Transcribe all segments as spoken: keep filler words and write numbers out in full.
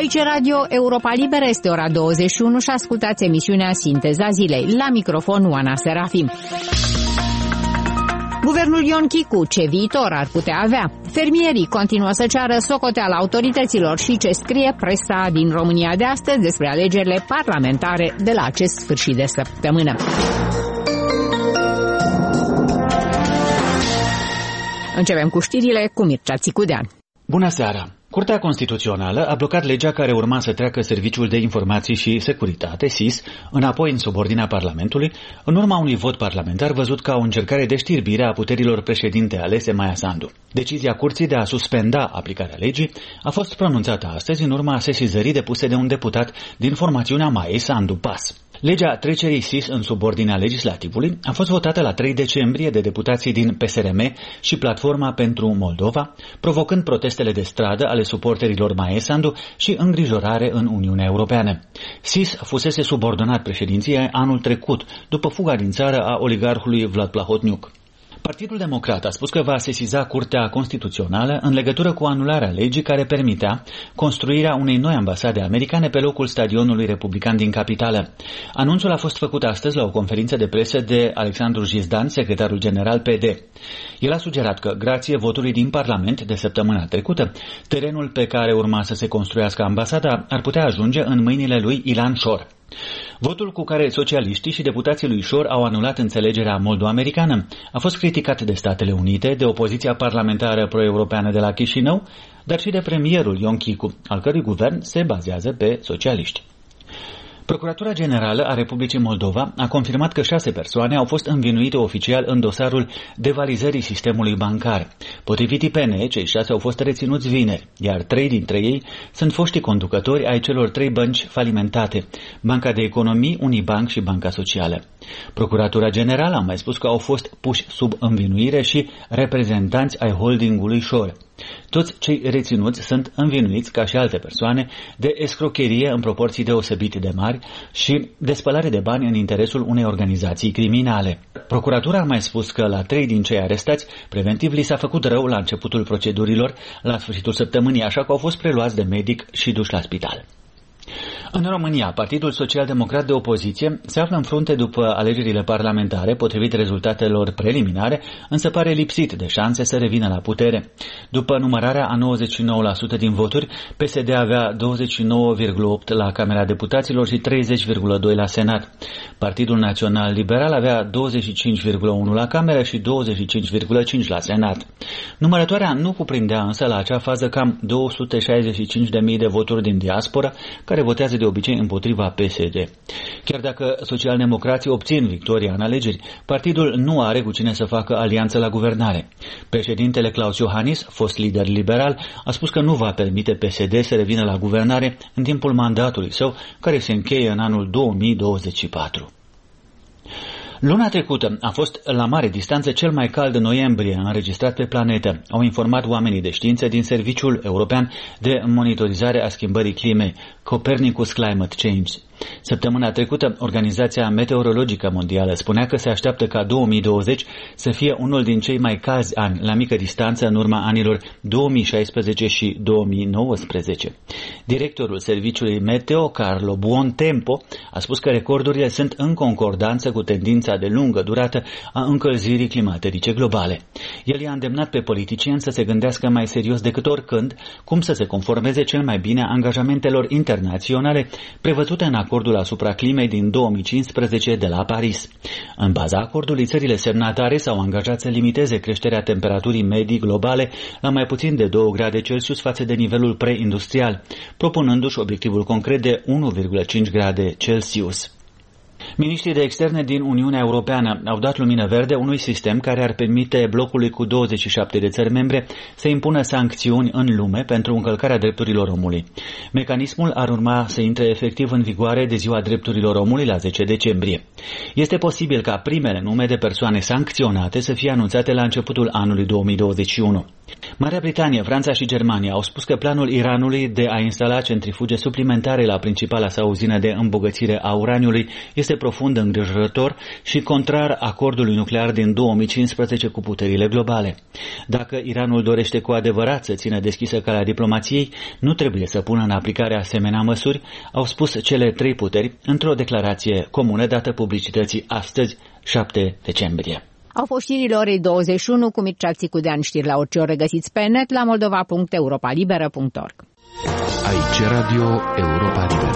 Aici Radio Europa Liberă, este ora douăzeci și unu și ascultați emisiunea Sinteza Zilei. La microfon Oana Serafim. Guvernul Ion Chicu, ce viitor ar putea avea? Fermierii continuă să ceară socoteala autorităților și ce scrie presa din România de astăzi despre alegerile parlamentare de la acest sfârșit de săptămână. Începem cu știrile cu Mircea Țicudean. Bună seara! Curtea Constituțională a blocat legea care urma să treacă Serviciul de Informații și Securitate, S I S, înapoi în subordinea Parlamentului, în urma unui vot parlamentar văzut ca o încercare de știrbire a puterilor președinte alese Maia Sandu. Decizia Curții de a suspenda aplicarea legii a fost pronunțată astăzi în urma sesizării depuse de un deputat din formațiunea Maia Sandu, P A S. Legea trecerii S I S în subordinea legislativului a fost votată la trei decembrie de deputații din P S R M și Platforma pentru Moldova, provocând protestele de stradă ale suporterilor Maia Sandu și îngrijorare în Uniunea Europeană. S I S fusese subordonat președinției anul trecut, după fuga din țară a oligarhului Vlad Plahotniuc. Partidul Democrat a spus că va sesiza Curtea Constituțională în legătură cu anularea legii care permitea construirea unei noi ambasade americane pe locul stadionului republican din capitală. Anunțul a fost făcut astăzi la o conferință de presă de Alexandru Jizdan, secretarul general P D. El a sugerat că, grație votului din Parlament de săptămâna trecută, terenul pe care urma să se construiască ambasada ar putea ajunge în mâinile lui Ilan Șor. Votul cu care socialiștii și deputații lui Șor au anulat înțelegerea moldo-americană a fost criticat de Statele Unite, de opoziția parlamentară pro-europeană de la Chișinău, dar și de premierul Ion Chicu, al cărui guvern se bazează pe socialiști. Procuratura Generală a Republicii Moldova a confirmat că șase persoane au fost învinuite oficial în dosarul devalizării sistemului bancar. Potrivit I P N, cei șase au fost reținuți vineri, iar trei dintre ei sunt foștii conducători ai celor trei bănci falimentate, Banca de Economii, Unibank și Banca Socială. Procuratura Generală a mai spus că au fost puși sub învinuire și reprezentanți ai holdingului Șor. Toți cei reținuți sunt învinuiți, ca și alte persoane, de escrocherie în proporții deosebit de mari și de spălare de bani în interesul unei organizații criminale. Procuratura a mai spus că la trei din cei arestați, preventiv li s-a făcut rău la începutul procedurilor, la sfârșitul săptămânii, așa că au fost preluați de medic și duși la spital. În România, Partidul Social-Democrat de Opoziție se află în frunte după alegerile parlamentare, potrivit rezultatelor preliminare, însă pare lipsit de șanse să revină la putere. După numărarea a nouăzeci și nouă la sută din voturi, P S D avea douăzeci și nouă virgulă opt la Camera Deputaților și treizeci virgulă doi la Senat. Partidul Național Liberal avea douăzeci și cinci virgulă unu la Cameră și douăzeci și cinci virgulă cinci la Senat. Numărătoarea nu cuprindea însă la acea fază cam două sute șaizeci și cinci de mii de voturi din diaspora, care votează de obicei împotriva P S D. Chiar dacă socialdemocrații obțin victoria în alegeri, partidul nu are cu cine să facă alianță la guvernare. Președintele Klaus Iohannis, fost lider liberal, a spus că nu va permite P S D să revină la guvernare în timpul mandatului său, care se încheie în anul două mii douăzeci și patru. Luna trecută a fost la mare distanță cel mai cald noiembrie înregistrat pe planetă, au informat oamenii de știință din Serviciul European de Monitorizare a Schimbării Climei, Copernicus Climate Change. Săptămâna trecută, Organizația Meteorologică Mondială spunea că se așteaptă ca două mii douăzeci să fie unul din cei mai calzi ani la mică distanță în urma anilor două mii șaisprezece și două mii nouăsprezece. Directorul Serviciului Meteo, Carlo Buontempo, a spus că recordurile sunt în concordanță cu tendința de lungă durată a încălzirii climaterice globale. El i-a îndemnat pe politicieni să se gândească mai serios decât oricând cum să se conformeze cel mai bine angajamentelor internaționale prevăzute în acordul asupra climei din două mii cincisprezece de la Paris. În baza acordului, țările semnatare s-au angajat să limiteze creșterea temperaturii medii globale la mai puțin de două grade Celsius față de nivelul preindustrial, propunându-și obiectivul concret de unu virgulă cinci grade Celsius. Miniștrii de externe din Uniunea Europeană au dat lumină verde unui sistem care ar permite blocului cu douăzeci și șapte de țări membre să impună sancțiuni în lume pentru încălcarea drepturilor omului. Mecanismul ar urma să intre efectiv în vigoare de Ziua Drepturilor Omului la zece decembrie. Este posibil ca primele nume de persoane sancționate să fie anunțate la începutul anului două mii douăzeci și unu. Marea Britanie, Franța și Germania au spus că planul Iranului de a instala centrifuge suplimentare la principala sa uzină de îmbogățire a uraniului este profund îngrijorător și contrar acordului nuclear din două mii cincisprezece cu puterile globale. Dacă Iranul dorește cu adevărat să țină deschisă calea diplomației, nu trebuie să pună în aplicare asemenea măsuri, au spus cele trei puteri într-o declarație comună dată publicității astăzi, șapte decembrie. Au fost știrile orei douăzeci și unu cu Mircea Țicudean. Știri la orice oră găsiți pe net la moldova punct europa liberă punct org. Aici Radio Europa Liberă.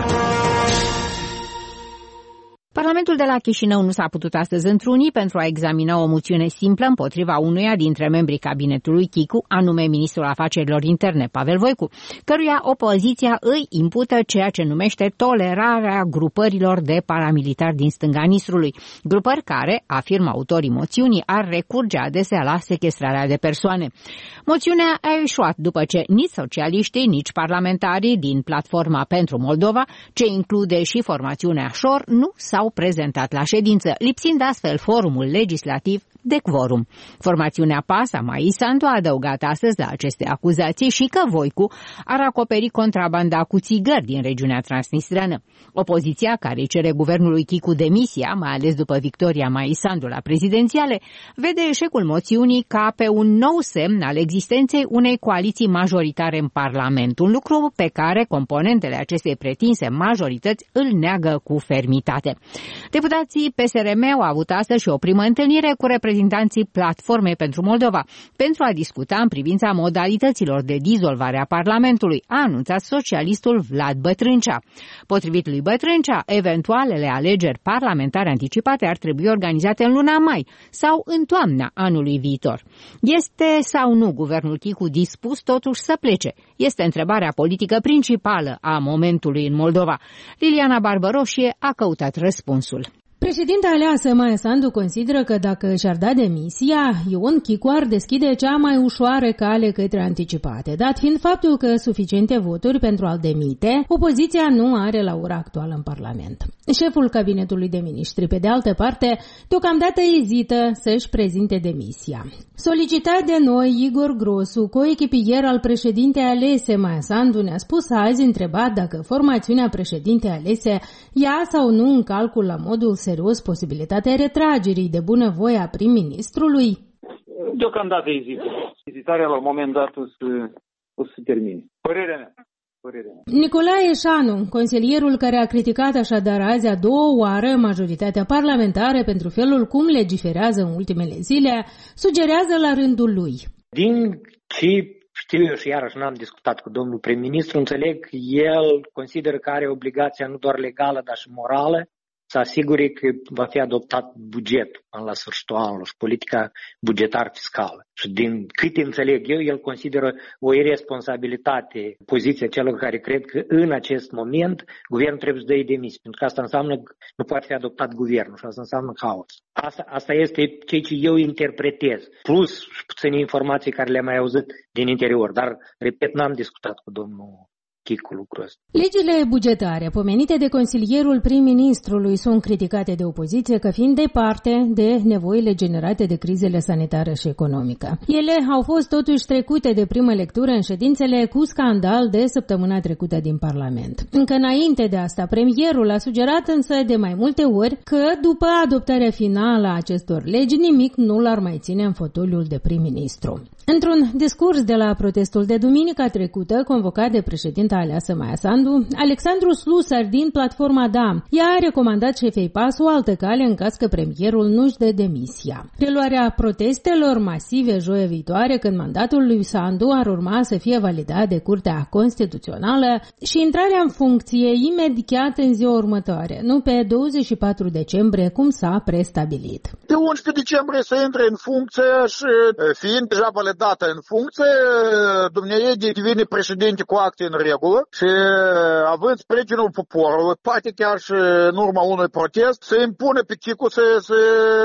Parlamentul de la Chișinău nu s-a putut astăzi întruni pentru a examina o moțiune simplă împotriva unuia dintre membrii cabinetului Chicu, anume ministrul afacerilor interne Pavel Voicu, căruia opoziția îi impută ceea ce numește tolerarea grupărilor de paramilitari din stânga Nistrului, grupări care, afirmă autorii moțiunii, ar recurge adesea la sechestrarea de persoane. Moțiunea a eșuat după ce nici socialiștii, nici parlamentarii din Platforma pentru Moldova, ce include și formațiunea Șor, nu s-au prezentat la ședință, lipsind astfel forumul legislativ de quorum. Formațiunea PAS-a Mai Sandu a adăugat astăzi la aceste acuzații și că Voicu ar acoperi contrabanda cu țigări din regiunea transnistreană. Opoziția, care cere guvernului Chicu demisia, mai ales după victoria Mai Sandu la prezidențiale, vede eșecul moțiunii ca pe un nou semn al existenței unei coaliții majoritare în Parlament, un lucru pe care componentele acestei pretinse majorități îl neagă cu fermitate. Deputații P S R M au avut astăzi și o primă întâlnire cu reprezentanții Platformei pentru Moldova pentru a discuta în privința modalităților de dizolvare a Parlamentului, a anunțat socialistul Vlad Bătrâncea. Potrivit lui Bătrâncea, eventualele alegeri parlamentare anticipate ar trebui organizate în luna mai sau în toamna anului viitor. Este sau nu guvernul Chicu dispus totuși să plece? Este întrebarea politică principală a momentului în Moldova. Liliana Barbăroșie a căutat răspunsul. Președinta aleasă Maia Sandu consideră că dacă și-ar da demisia, Ion Chicu ar deschide cea mai ușoară cale către anticipate, dat fiind faptul că suficiente voturi pentru a-l demite, opoziția nu are la ora actuală în Parlament. Șeful cabinetului de miniștri, pe de altă parte, deocamdată ezită să-și prezinte demisia. Solicitat de noi, Igor Grosu, coechipier al președintei alese Maia Sandu, ne-a spus azi, întrebat dacă formațiunea președintei alese ia sau nu în calcul la modul serios posibilitatea retragerii de bunăvoie a prim-ministrului? Deocamdată ezită. Ezitarea la un moment dat o să, o să se termine. Părerea mea. Părerea mea. Nicolae Eșanu, consilierul care a criticat așadar azi a doua oară majoritatea parlamentară pentru felul cum legiferează în ultimele zile, sugerează la rândul lui. Din ce știu eu și iarăși n-am discutat cu domnul prim-ministru, înțeleg, el consideră că are obligația nu doar legală, dar și morală, să asigure că va fi adoptat bugetul până la sfârșitul anului și politica bugetar-fiscală. Și din câte înțeleg eu, el consideră o irresponsabilitate poziția celor care cred că în acest moment guvernul trebuie să dea demisia, pentru că asta înseamnă că nu poate fi adoptat guvernul și asta înseamnă haos. Asta, asta este ceea ce eu interpretez, plus și puține informații care le-am mai auzit din interior, dar, repet, n-am discutat cu domnul Chicu lucrul ăsta. Legile bugetare pomenite de consilierul prim-ministrului sunt criticate de opoziție ca fiind departe de nevoile generate de crizele sanitară și economică. Ele au fost totuși trecute de primă lectură în ședințele cu scandal de săptămâna trecută din Parlament. Încă înainte de asta, premierul a sugerat însă de mai multe ori că după adoptarea finală a acestor legi, nimic nu l-ar mai ține în fotoliul de prim-ministru. Într-un discurs de la protestul de duminica trecută, convocat de președinta aleasă Maia Sandu, Alexandru Slusar din Platforma Da i-a recomandat șefei PAS o altă cale în caz că premierul nu-și dă demisia. Reluarea protestelor masive joia viitoare, când mandatul lui Sandu ar urma să fie validat de Curtea Constituțională și intrarea în funcție imediat în ziua următoare, nu pe douăzeci și patru decembrie, cum s-a prestabilit. Pe unsprezece decembrie să intre în funcție și fiind deja validată în funcție, dumneavoastră devine președinte cu acte în regulă și având sprijinul poporului, poate chiar și în urma unui protest, să impune pe Chicu să, să,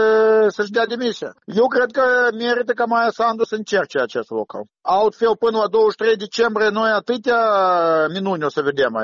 să-și dea demisia. Eu cred că merită ca Maia Sandu să încerce acest lucru. Altfel, până la douăzeci și trei decembrie, noi atâtea minuni o să vedem aici.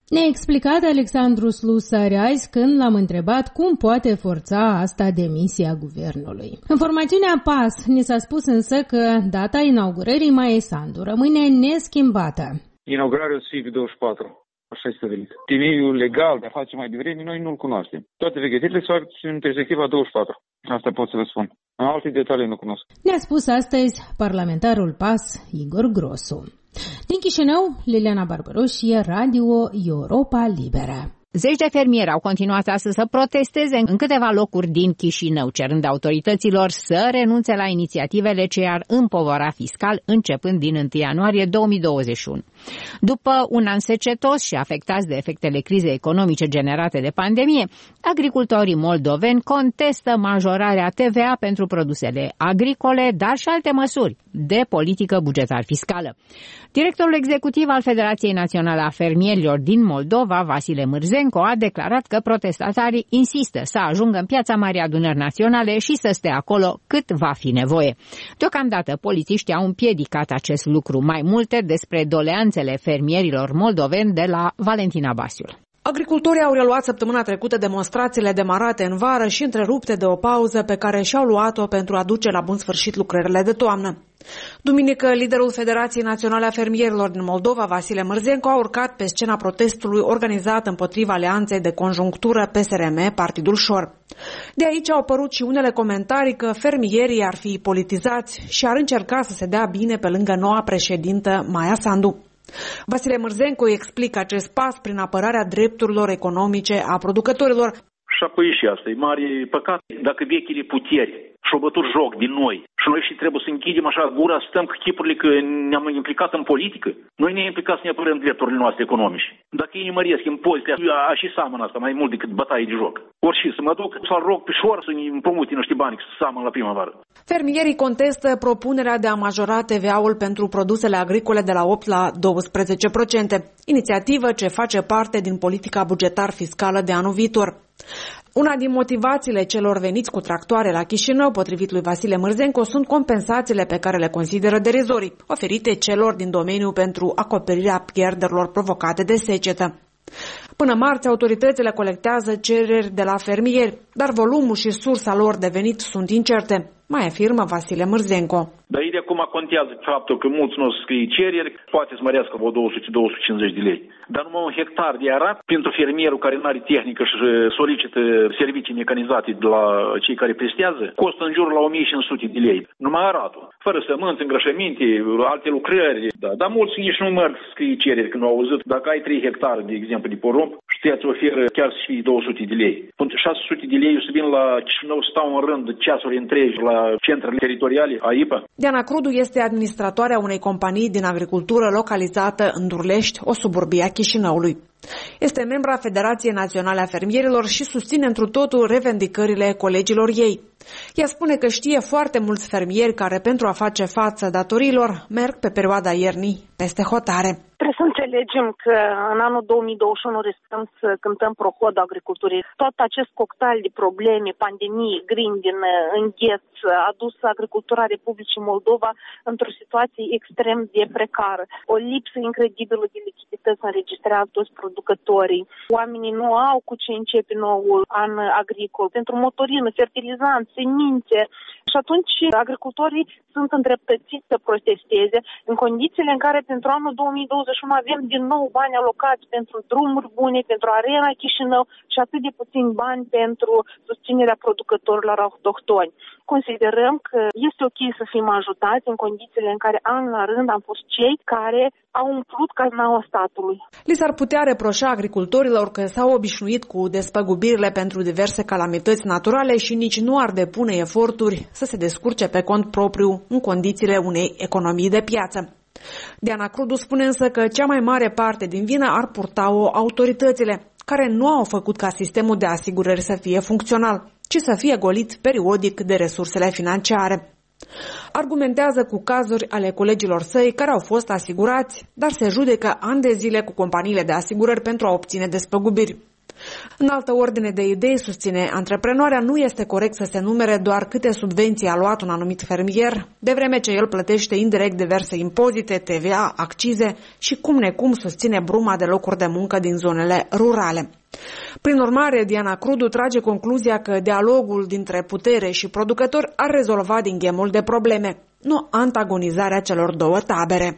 Ne-a explicat Alexandru Slusari azi când l-am întrebat cum poate forța asta demisia guvernului. În formațiunea P A S ni s-a spus însă că data inaugurării Maiei Sandu rămâne neschimbată. Inaugurarea o să fie pe douăzeci și patru. Așa este stabilit. Temeiul legal de a face mai devreme, noi nu-l cunoaștem. Toate veghetările s-au în perspectiva douăzeci și patru. Asta pot să vă spun. În alte detalii nu cunosc. Ne-a spus astăzi parlamentarul P A S, Igor Grosu. Din Chișinău, Liliana Barbaroșie, Radio Europa Liberă. Zeci de fermieri au continuat astăzi să protesteze în câteva locuri din Chișinău, cerând autorităților să renunțe la inițiativele ce ar împovăra fiscal începând din întâi ianuarie două mii douăzeci și unu. După un an secetos și afectați de efectele crizei economice generate de pandemie, agricultorii moldoveni contestă majorarea T V A pentru produsele agricole, dar și alte măsuri de politică bugetar-fiscală. Directorul executiv al Federației Naționale a Fermierilor din Moldova, Vasile Mârzenco, a declarat că protestatarii insistă să ajungă în Piața Marii Adunări Naționale și să stea acolo cât va fi nevoie. Deocamdată, polițiștii au împiedicat acest lucru. Mai multe despre doleanțele fermierilor moldoveni de la Valentina Basiul. Agricultorii au reluat săptămâna trecută demonstrațiile demarate în vară și întrerupte de o pauză pe care și-au luat-o pentru a duce la bun sfârșit lucrările de toamnă. Duminică, liderul Federației Naționale a Fermierilor din Moldova, Vasile Mârzenco, a urcat pe scena protestului organizat împotriva alianței de conjunctură P S R M, Partidul Șor. De aici au apărut și unele comentarii că fermierii ar fi politizați și ar încerca să se dea bine pe lângă noua președintă Maia Sandu. Vasile Mârzenco explică acest pas prin apărarea drepturilor economice a producătorilor. Și apoi și asta e mare păcat. Dacă vechile puteri și-au bătut joc din noi și noi și trebuie să închidem așa gura, stăm cu chipurile că ne-am implicat în politică, noi ne-am implicat să ne apărăm drepturile noastre economice. Dacă ei ne măresc impozite, a și seamănă asta mai mult decât bătaie de joc. Orice, să mă duc să-l rog pe Șor să ne împrumute niște bani să seamăn la primăvară. Fermierii contestă propunerea de a majora T V A-ul pentru produsele agricole de la opt la douăsprezece la sută, inițiativă ce face parte din politica bugetar-fiscală de anul viitor. Una din motivațiile celor veniți cu tractoare la Chișinău, potrivit lui Vasile Mârzenco, sunt compensațiile pe care le consideră derizorii, oferite celor din domeniu pentru acoperirea pierderilor provocate de secetă. Până marți, autoritățile colectează cereri de la fermieri, dar volumul și sursa lor de venit sunt incerte, mai afirmă Vasile Mârzenco. Dar ei de acum contează faptul că mulți nu scrie cereri, poate să mărească vreo două sute - două sute cincizeci de lei. Dar numai un hectar de arat pentru fermierul care nu are tehnică și solicită servicii mecanizate de la cei care prestează, costă în jur la o mie cinci sute de lei. Numai aratul. Fără sămânță, îngrășăminte, alte lucrări. Da. Dar mulți nici nu merg să scrie cereri când au auzit. Dacă ai trei hectare, de exemplu, de porumb, și te îți oferă chiar să fie două sute de lei. Pentru șase sute de lei eu să vin la Chișinău, stau în rând ceasuri întregi la centrele teritoriale a I P A. Diana Crudu este administratoarea unei companii din agricultură localizată în Durlești, o suburbie a Chișinăului. Este membra Federației Naționale a Fermierilor și susține întru totul revendicările colegilor ei. Ea spune că știe foarte mulți fermieri care, pentru a face față datoriilor, merg pe perioada iernii peste hotare. Trebuie să înțelegem că în anul două mii douăzeci și unu riscăm să cântăm prohodul agriculturii. Tot acest cocktail de probleme, pandemie, grindin, îngheț, a dus agricultura Republicii Moldova într-o situație extrem de precară. O lipsă incredibilă de lichidități înregistrează toți producătorii. Oamenii nu au cu ce începe noul an agricol. Pentru motorină, fertilizant, semințe. Și atunci agricultorii sunt îndreptățiți să protesteze în condițiile în care pentru anul două mii douăzeci și unu avem din nou bani alocați pentru drumuri bune, pentru Arena Chișinău și atât de puțini bani pentru susținerea producătorilor autohtoni. Considerăm că este ok să fim ajutați în condițiile în care an la rând am fost cei care au umplut caznaua statului. Li s-ar putea reproșa agricultorilor că s-au obișnuit cu despăgubirile pentru diverse calamități naturale și nici nu ar depune eforturi să se descurce pe cont propriu în condițiile unei economii de piață. Diana Crudu spune însă că cea mai mare parte din vină ar purta-o autoritățile, care nu au făcut ca sistemul de asigurări să fie funcțional, ci să fie golit periodic de resursele financiare. Argumentează cu cazuri ale colegilor săi care au fost asigurați, dar se judecă ani de zile cu companiile de asigurări pentru a obține despăgubiri. În altă ordine de idei, susține antreprenoarea, nu este corect să se numere doar câte subvenții a luat un anumit fermier, de vreme ce el plătește indirect diverse impozite, T V A, accize și cum necum susține bruma de locuri de muncă din zonele rurale. Prin urmare, Diana Crudu trage concluzia că dialogul dintre putere și producători ar rezolva din ghemul de probleme, nu antagonizarea celor două tabere.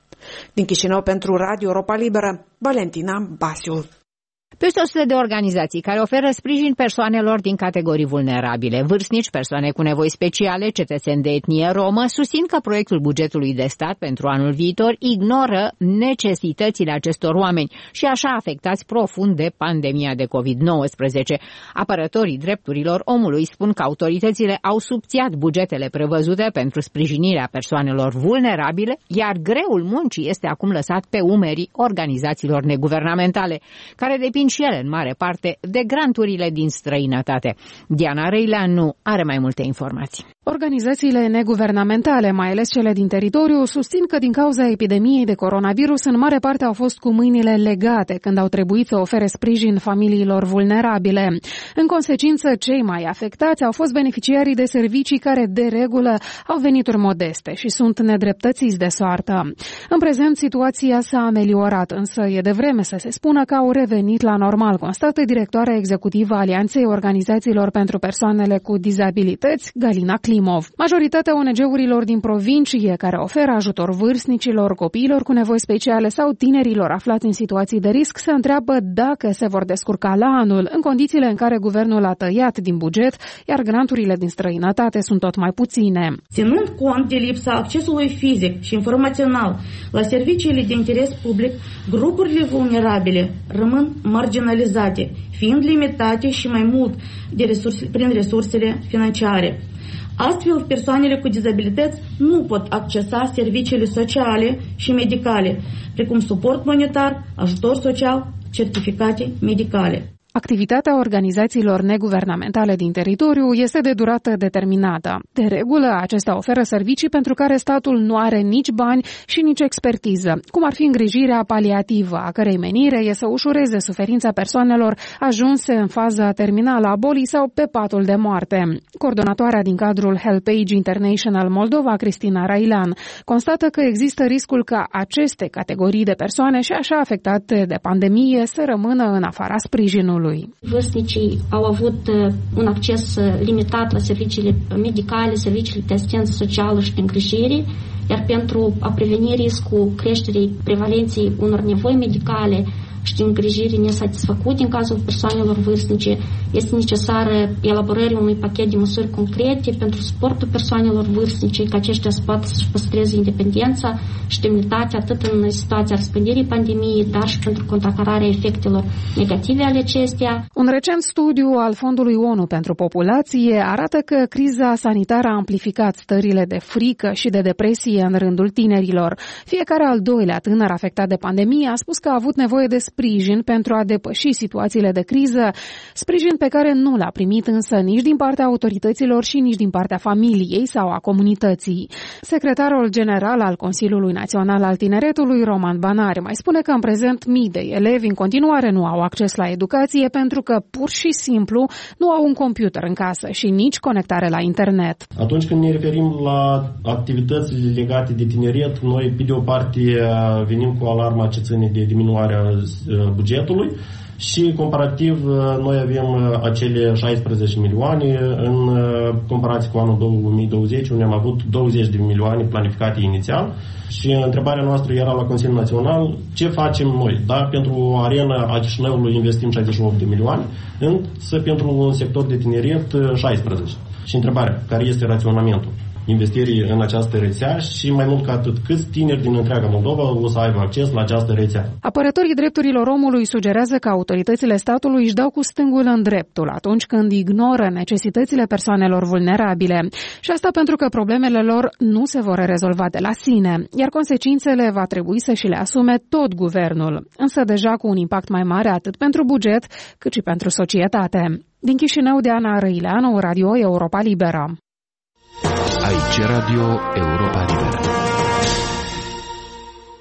Din Chișinău pentru Radio Europa Liberă, Valentina Basiu. Peste o sută de organizații care oferă sprijin persoanelor din categorii vulnerabile, vârstnici, persoane cu nevoi speciale, cetățeni de etnie romă, susțin că proiectul bugetului de stat pentru anul viitor ignoră necesitățile acestor oameni și așa afectați profund de pandemia de covid nouăsprezece. Apărătorii drepturilor omului spun că autoritățile au subțiat bugetele prevăzute pentru sprijinirea persoanelor vulnerabile, iar greul muncii este acum lăsat pe umerii organizațiilor neguvernamentale, care depind și ele în mare parte de granturile din străinătate. Diana Răileanu are mai multe informații. Organizațiile neguvernamentale, mai ales cele din teritoriu, susțin că din cauza epidemiei de coronavirus, în mare parte au fost cu mâinile legate când au trebuit să ofere sprijin familiilor vulnerabile. În consecință, cei mai afectați au fost beneficiarii de servicii care, de regulă, au venituri modeste și sunt nedreptățiți de soartă. În prezent, situația s-a ameliorat, însă e de vreme să se spună că au revenit la normal, constată directoarea executivă a Alianței Organizațiilor pentru Persoanele cu Dizabilități, Galina Klimov. Majoritatea O N G-urilor din provincie care oferă ajutor vârstnicilor, copiilor cu nevoi speciale sau tinerilor aflați în situații de risc se întreabă dacă se vor descurca la anul, în condițiile în care guvernul a tăiat din buget, iar granturile din străinătate sunt tot mai puține. Ținând cont de lipsa accesului fizic și informațional la serviciile de interes public, grupurile vulnerabile rămân marginalizate, fiind limitate și mai mult de resurse, prin resursele financiare. Astfel, persoanele cu dizabilități nu pot accesa serviciile sociale și medicale, precum suport monetar, ajutor social, certificate medicale. Activitatea organizațiilor neguvernamentale din teritoriu este de durată determinată. De regulă, acestea oferă servicii pentru care statul nu are nici bani și nici expertiză, cum ar fi îngrijirea paliativă, a cărei menire e să ușureze suferința persoanelor ajunse în faza terminală a bolii sau pe patul de moarte. Coordonatoarea din cadrul HelpAge International Moldova, Cristina Railan, constată că există riscul ca aceste categorii de persoane și așa afectate de pandemie să rămână în afara sprijinului. Vârstnicii au avut un acces limitat la serviciile medicale, serviciile de asistență socială și de îngrijire, iar pentru a preveni riscul creșterii prevalenței unor nevoi medicale și de îngrijire nesatisfăcute în cazul persoanelor vârstnice, este necesară elaborarea unui pachet de măsuri concrete pentru suportul persoanelor vârstnice, ca aceștia să poată să-și păstreze independența și demnitatea atât în situația răspândirii pandemiei, dar și pentru contracararea efectelor negative ale acesteia. Un recent studiu al Fondului O N U pentru Populație arată că criza sanitară a amplificat stările de frică și de depresie în rândul tinerilor. Fiecare al doilea tânăr afectat de pandemie a spus că a avut nevoie de sprijin pentru a depăși situațiile de criză, sprijin pe care nu l-a primit însă nici din partea autorităților și nici din partea familiei sau a comunității. Secretarul general al Consiliului Național al Tineretului, Roman Banare, mai spune că în prezent mii de elevi în continuare nu au acces la educație pentru că pur și simplu nu au un computer în casă și nici conectare la internet. Atunci când ne referim la activitățile legate de tineret, noi pe de o parte venim cu alarma ce ține de diminuarea bugetului și comparativ noi avem acele șaisprezece milioane în comparație cu anul două mii douăzeci, unde am avut douăzeci de milioane planificate inițial și întrebarea noastră era la Consiliul Național ce facem noi. Da, pentru arena a Chișinăului investim șaizeci și opt de milioane, însă pentru un sector de tineret șaisprezece. Și întrebarea, care este raționamentul investirii în această rețea și mai mult ca atât, câți tineri din întreaga Moldova o să aibă acces la această rețea. Apărătorii drepturilor omului sugerează că autoritățile statului își dau cu stângul în dreptul atunci când ignoră necesitățile persoanelor vulnerabile. Și asta pentru că problemele lor nu se vor rezolva de la sine, iar consecințele va trebui să și le asume tot guvernul, însă deja cu un impact mai mare atât pentru buget cât și pentru societate. Din Chișinău, Diana Răileanu, Radio Europa Liberă. Aici Radio Europa Liberă.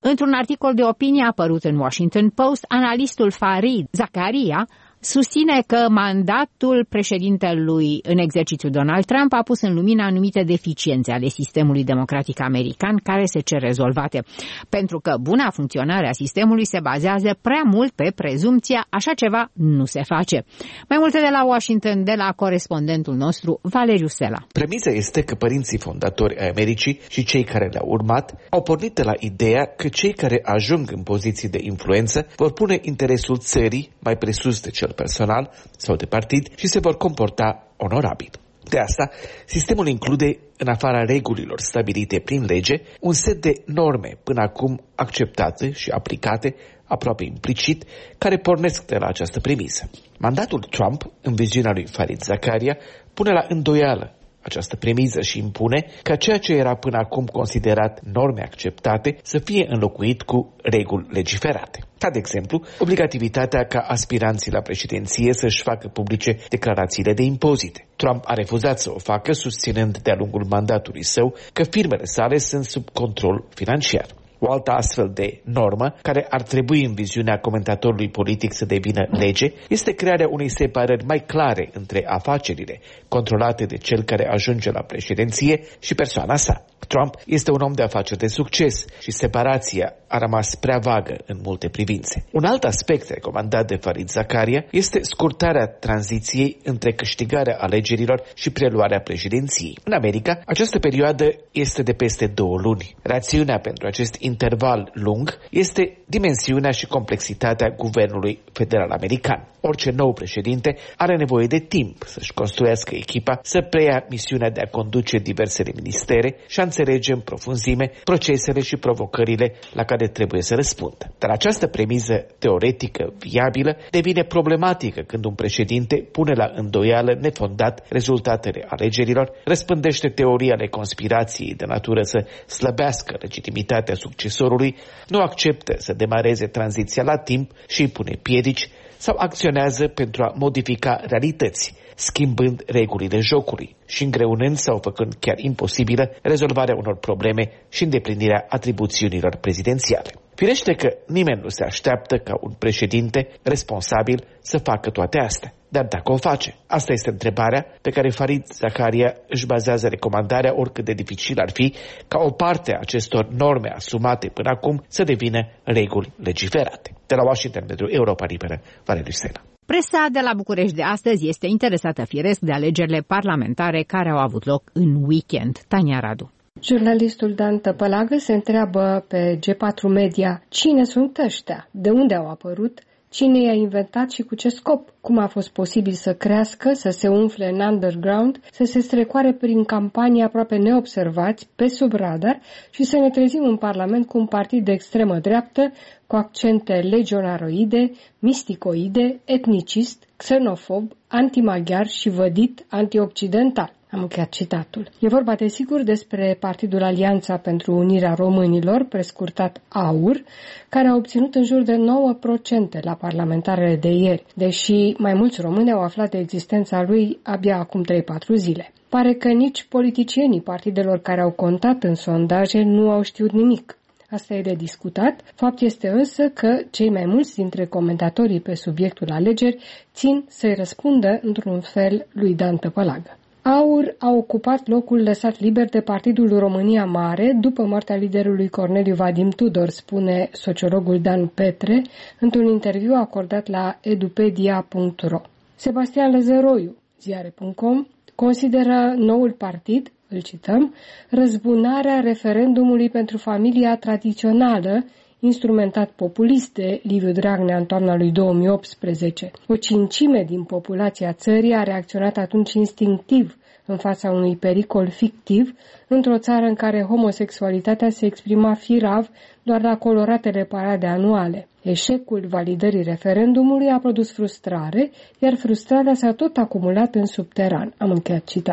Într-un articol de opinie apărut în Washington Post, analistul Farid Zakaria susține că mandatul președintelui în exercițiu Donald Trump a pus în lumină anumite deficiențe ale sistemului democratic american care se cer rezolvate, pentru că buna funcționare a sistemului se bazează prea mult pe prezumția așa ceva nu se face. Mai multe de la Washington, de la corespondentul nostru Valeriu Sela. Premisa este că părinții fondatori ai Americii și cei care le-au urmat au pornit de la ideea că cei care ajung în poziții de influență vor pune interesul țării mai presus de cel personal sau de partid și se vor comporta onorabil. De asta, sistemul include, în afara regulilor stabilite prin lege, un set de norme până acum acceptate și aplicate aproape implicit, care pornesc de la această premisă. Mandatul Trump, în viziunea lui Farid Zakaria, pune la îndoială această premisă și impune ca ceea ce era până acum considerat norme acceptate să fie înlocuit cu reguli legiferate. Ca de exemplu, obligativitatea ca aspiranții la președinție să-și facă publice declarațiile de impozite. Trump a refuzat să o facă, susținând de-a lungul mandatului său că firmele sale sunt sub control financiar. O altă astfel de normă, care ar trebui în viziunea comentatorului politic să devină lege, este crearea unei separări mai clare între afacerile controlate de cel care ajunge la președinție și persoana sa. Trump este un om de afaceri de succes și separația a rămas prea vagă în multe privințe. Un alt aspect recomandat de Farid Zakaria este scurtarea tranziției între câștigarea alegerilor și preluarea președinției. În America, această perioadă este de peste două luni. Rațiunea pentru acest interval lung este dimensiunea și complexitatea guvernului federal american. Orice nou președinte are nevoie de timp să-și construiască echipa, să preia misiunea de a conduce diversele ministere și a înțelege în profunzime procesele și provocările la care trebuie să răspundă. Dar această premisă teoretică viabilă devine problematică când un președinte pune la îndoială nefondat rezultatele alegerilor, răspândește teoria ale conspirației de natură să slăbească legitimitatea succesorului, nu acceptă să demareze tranziția la timp și îi pune piedici sau acționează pentru a modifica realități, schimbând regulile jocului și îngreunând sau făcând chiar imposibilă rezolvarea unor probleme și îndeplinirea atribuțiunilor prezidențiale. Firește că nimeni nu se așteaptă ca un președinte responsabil să facă toate astea. Dar dacă o face, asta este întrebarea pe care Farid Zakaria își bazează recomandarea, oricât de dificil ar fi, ca o parte a acestor norme asumate până acum să devină reguli legiferate. De la Washington, pentru Europa Liberă, Valeriu Sela. Presa de la București de astăzi este interesată firesc de alegerile parlamentare care au avut loc în weekend. Tania Radu. Jurnalistul Dan Tăpălagă se întreabă pe G patru Media cine sunt ăștia, de unde au apărut, cine i-a inventat și cu ce scop, cum a fost posibil să crească, să se umfle în underground, să se strecoare prin campanii aproape neobservați, pe sub radar și să ne trezim în Parlament cu un partid de extremă dreaptă, cu accente legionaroide, misticoide, etnicist, xenofob, antimaghiar și vădit antioccidental. Am încheiat citatul. E vorba desigur despre Partidul Alianța pentru Unirea Românilor, prescurtat AUR, care a obținut în jur de nouă la sută la parlamentarele de ieri, deși mai mulți români au aflat de existența lui abia acum trei patru zile. Pare că nici politicienii partidelor care au contat în sondaje nu au știut nimic. Asta e de discutat. Fapt este însă că cei mai mulți dintre comentatorii pe subiectul alegeri țin să-i răspundă într-un fel lui Dan Tăpălagă. AUR a ocupat locul lăsat liber de Partidul România Mare după moartea liderului Corneliu Vadim Tudor, spune sociologul Dan Petre într-un interviu acordat la edupedia punct ro. Sebastian Lăzăroiu, ziare punct com, consideră noul partid, îl cităm, răzbunarea referendumului pentru familia tradițională, instrumentat populist de Liviu Dragnea în toamna lui două mii optsprezece. O cincime din populația țării a reacționat atunci instinctiv în fața unui pericol fictiv, într-o țară în care homosexualitatea se exprima firav doar la coloratele parade anuale. Eșecul validării referendumului a produs frustrare, iar frustrarea s-a tot acumulat în subteran. Am încheiat citatul.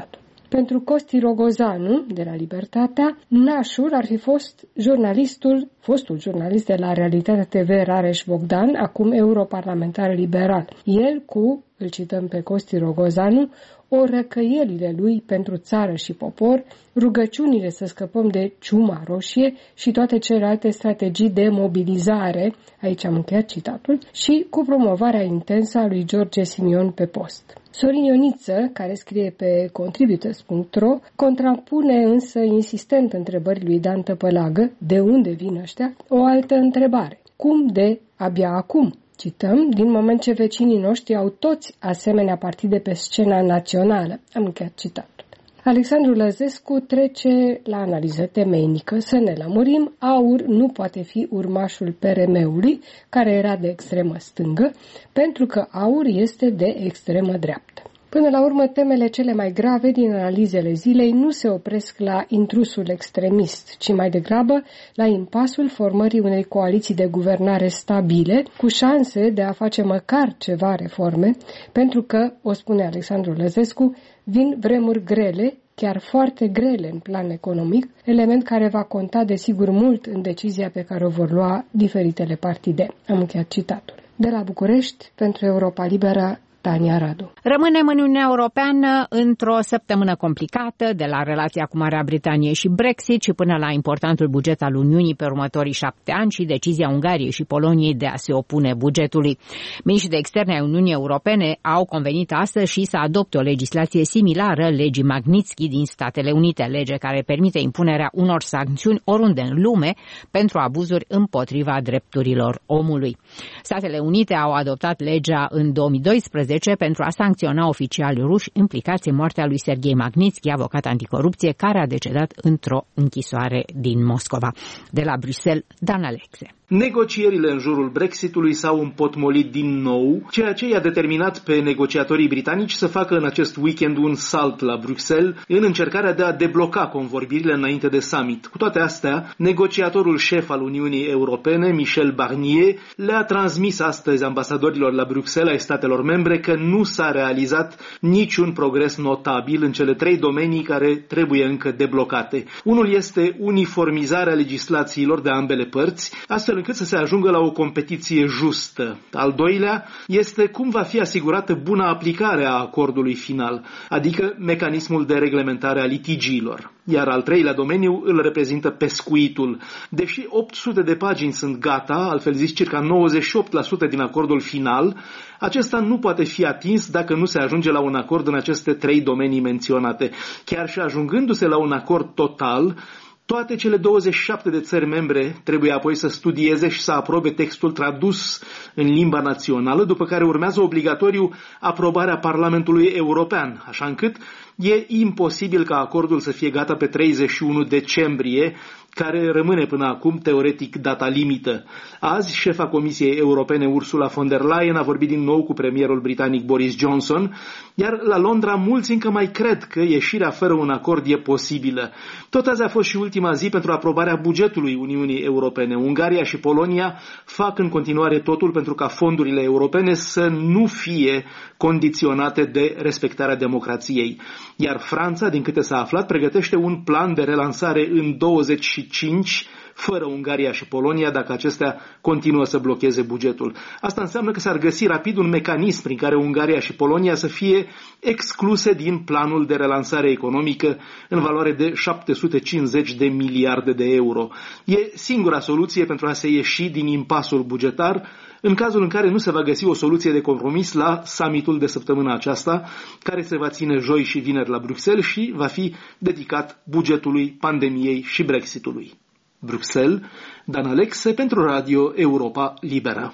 Pentru Costi Rogozanu, de la Libertatea, nașul ar fi fost jurnalistul, fostul jurnalist de la Realitatea T V Rareș Bogdan, acum europarlamentar liberal. El cu, îl cităm pe Costi Rogozanu, o răcăielile lui pentru țară și popor, rugăciunile să scăpăm de ciuma roșie și toate celelalte strategii de mobilizare, aici am încheiat citatul, și cu promovarea intensă a lui George Simion pe post. Sorin Ioniță, care scrie pe contributors punct ro, contrapune însă insistent întrebării lui Dan Tăpălagă, de unde vin ăștia, o altă întrebare. Cum de abia acum? Cităm, din moment ce vecinii noștri au toți asemenea partide pe scena națională. Am încheiat citatul. Alexandru Lăzescu trece la analiză temeinică. Să ne lămurim, AUR nu poate fi urmașul P R M-ului, care era de extremă stângă, pentru că AUR este de extremă dreaptă. Până la urmă, temele cele mai grave din analizele zilei nu se opresc la intrusul extremist, ci mai degrabă la impasul formării unei coaliții de guvernare stabile, cu șanse de a face măcar ceva reforme, pentru că, o spune Alexandru Lăzescu, vin vremuri grele, chiar foarte grele în plan economic, element care va conta desigur mult în decizia pe care o vor lua diferitele partide. Am încheiat citatul. De la București, pentru Europa Liberă, Tania Radu. Rămânem în Uniunea Europeană într-o săptămână complicată, de la relația cu Marea Britanie și Brexit și până la importantul buget al Uniunii pe următorii șapte ani și decizia Ungariei și Poloniei de a se opune bugetului. Miniștrii de externe ai Uniunii Europene au convenit astăzi și să adopte o legislație similară legii Magnitsky din Statele Unite, lege care permite impunerea unor sancțiuni oriunde în lume pentru abuzuri împotriva drepturilor omului. Statele Unite au adoptat legea în două mii doisprezece pentru a sancționa oficiali ruși implicați în moartea lui Serghei Magnitsky, avocat anticorupție, care a decedat într-o închisoare din Moscova. De la Bruxelles, Dan Alexe. Negocierile în jurul Brexitului s-au împotmolit din nou, ceea ce i-a determinat pe negociatorii britanici să facă în acest weekend un salt la Bruxelles în încercarea de a debloca convorbirile înainte de summit. Cu toate astea, negociatorul șef al Uniunii Europene, Michel Barnier, le-a transmis astăzi ambasadorilor la Bruxelles ai statelor membre că nu s-a realizat niciun progres notabil în cele trei domenii care trebuie încă deblocate. Unul este uniformizarea legislațiilor de ambele părți, astfel încât să se ajungă la o competiție justă. Al doilea este cum va fi asigurată buna aplicare a acordului final, adică mecanismul de reglementare a litigiilor. Iar al treilea domeniu îl reprezintă pescuitul. Deși opt sute de pagini sunt gata, altfel zis circa nouăzeci și opt la sută din acordul final, acesta nu poate fi atins dacă nu se ajunge la un acord în aceste trei domenii menționate. Chiar și ajungându-se la un acord total, toate cele douăzeci și șapte de țări membre trebuie apoi să studieze și să aprobe textul tradus în limba națională, după care urmează obligatoriu aprobarea Parlamentului European, așa încât e imposibil ca acordul să fie gata pe treizeci și unu decembrie, care rămâne până acum teoretic data limită. Azi, șefa Comisiei Europene Ursula von der Leyen a vorbit din nou cu premierul britanic Boris Johnson, iar la Londra mulți încă mai cred că ieșirea fără un acord e posibilă. Tot azi a fost și ultima zi pentru aprobarea bugetului Uniunii Europene. Ungaria și Polonia fac în continuare totul pentru ca fondurile europene să nu fie condiționate de respectarea democrației. Iar Franța, din câte s-a aflat, pregătește un plan de relansare în douăzeci și cinci, fără Ungaria și Polonia, dacă acestea continuă să blocheze bugetul. Asta înseamnă că s-ar găsi rapid un mecanism prin care Ungaria și Polonia să fie excluse din planul de relansare economică în valoare de șapte sute cincizeci de miliarde de euro. E singura soluție pentru a se ieși din impasul bugetar, în cazul în care nu se va găsi o soluție de compromis la summitul de săptămâna aceasta, care se va ține joi și vineri la Bruxelles și va fi dedicat bugetului, pandemiei și Brexitului. Bruxelles, Dan Alexe pentru Radio Europa Liberă.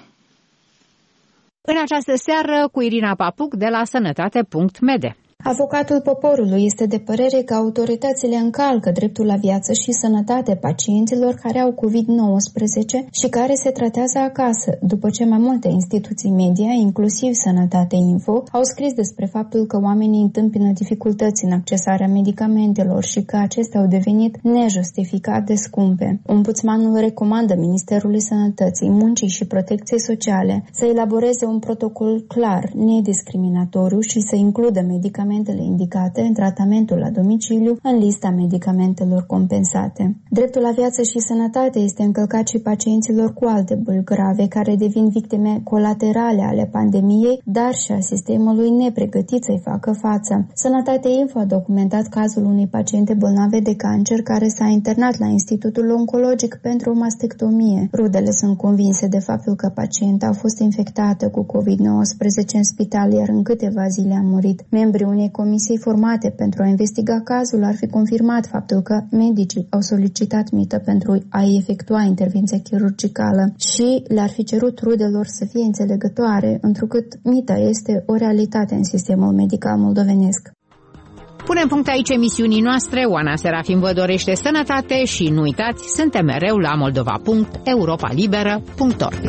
În această seară cu Irina Papuc de la sănătate punct mede. Avocatul poporului este de părere că autoritățile încalcă dreptul la viață și sănătate pacienților care au covid nouăsprezece și care se tratează acasă, după ce mai multe instituții media, inclusiv Sănătate Info, au scris despre faptul că oamenii întâmpină dificultăți în accesarea medicamentelor și că acestea au devenit nejustificat de scumpe. Ombudsmanul recomandă Ministerului Sănătății, Muncii și Protecției Sociale să elaboreze un protocol clar, nediscriminatoriu și să includă medicamente medicamentele indicate în tratamentul la domiciliu în lista medicamentelor compensate. Dreptul la viață și sănătate este încălcat și pacienților cu alte boli grave care devin victime colaterale ale pandemiei, dar și a sistemului nepregătit să-i facă față. Sănătate Info a documentat cazul unei paciente bolnave de cancer care s-a internat la Institutul Oncologic pentru o mastectomie. Rudele sunt convinse de faptul că pacienta a fost infectată cu covid nouăsprezece în spital, iar în câteva zile a murit. Membrii unei comisii formate pentru a investiga cazul ar fi confirmat faptul că medicii au solicitat mită pentru a-i efectua intervenția chirurgicală și le-ar fi cerut rudelor să fie înțelegătoare, întrucât mita este o realitate în sistemul medical moldovenesc. Punem punct aici emisiunii noastre. Oana Serafim vă dorește sănătate și nu uitați, suntem mereu la moldova punct europa liberă punct org.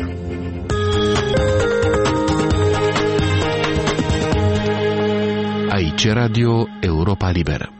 Aici Radio Europa Liberă.